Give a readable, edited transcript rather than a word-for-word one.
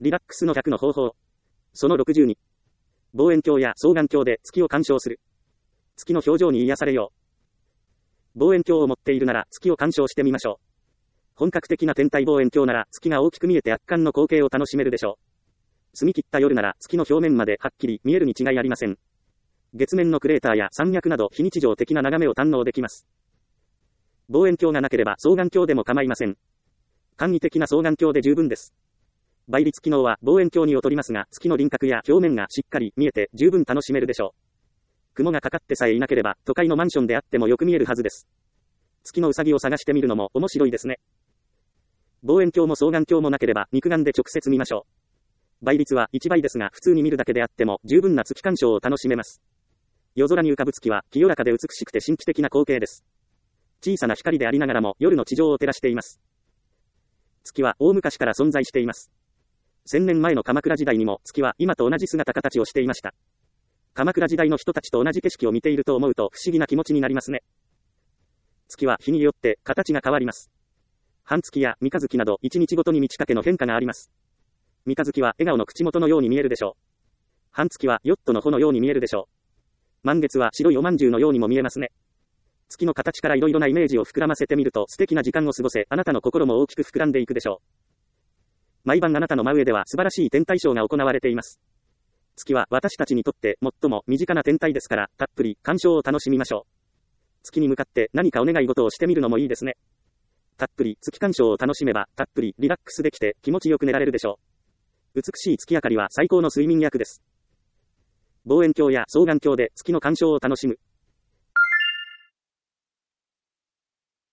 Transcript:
リラックスの100の方法。その62。望遠鏡や双眼鏡で月を鑑賞する。月の表情に癒されよう。望遠鏡を持っているなら月を鑑賞してみましょう。本格的な天体望遠鏡なら月が大きく見えて圧巻の光景を楽しめるでしょう。澄み切った夜なら月の表面まではっきり見えるに違いありません。月面のクレーターや山脈など非日常的な眺めを堪能できます。望遠鏡がなければ双眼鏡でも構いません。簡易的な双眼鏡で十分です。倍率機能は望遠鏡に劣りますが、月の輪郭や表面がしっかり見えて十分楽しめるでしょう。雲がかかってさえいなければ、都会のマンションであってもよく見えるはずです。月のうさぎを探してみるのも面白いですね。望遠鏡も双眼鏡もなければ肉眼で直接見ましょう。倍率は1倍ですが、普通に見るだけであっても十分な月鑑賞を楽しめます。夜空に浮かぶ月は清らかで美しくて神秘的な光景です。小さな光でありながらも夜の地上を照らしています。月は大昔から存在しています。1000年前の鎌倉時代にも月は今と同じ姿形をしていました。鎌倉時代の人たちと同じ景色を見ていると思うと不思議な気持ちになりますね。月は日によって形が変わります。半月や三日月など1日ごとに満ち欠けの変化があります。三日月は笑顔の口元のように見えるでしょう。半月はヨットの帆のように見えるでしょう。満月は白いおまんじゅうのようにも見えますね。月の形からいろいろなイメージを膨らませてみると素敵な時間を過ごせ、あなたの心も大きく膨らんでいくでしょう。毎晩あなたの真上では素晴らしい天体ショーが行われています。月は私たちにとって最も身近な天体ですから、たっぷり鑑賞を楽しみましょう。月に向かって何かお願い事をしてみるのもいいですね。たっぷり月鑑賞を楽しめば、たっぷりリラックスできて気持ちよく寝られるでしょう。美しい月明かりは最高の睡眠薬です。望遠鏡や双眼鏡で月の鑑賞を楽しむ。